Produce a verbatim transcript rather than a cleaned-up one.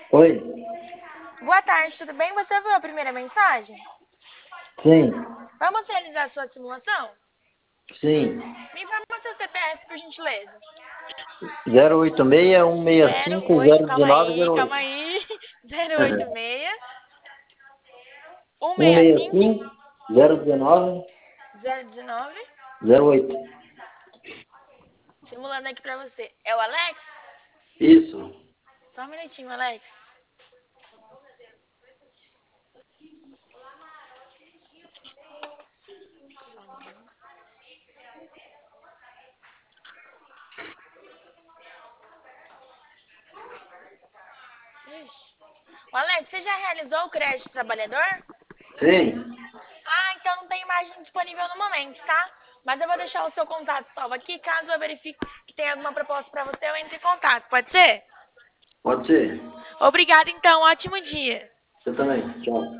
Oi? Boa tarde, tudo bem? Você viu a primeira mensagem? Sim, Vamos realizar sua simulação? sim. Me informa seu C P F, por gentileza. zero oito seis, um seis Zero cinco, oito, zero calma aí, um nove zero oito. calma aí. Zero oito seis, um um seis seis cinco, cinco, zero um nove, zero um nove. zero oito. Simulando aqui pra você. É o Alex? Isso. Só um minutinho, Alex. Só um minuto. Ixi. O Alex, você já realizou o crédito trabalhador? Sim. Ah, então não tem imagem disponível no momento, tá? Mas eu vou deixar o seu contato salvo aqui. Caso eu verifique que tem alguma proposta pra você, eu entre em contato. Pode ser? Pode ser. Obrigada, então. Ótimo dia. Você também. Tchau.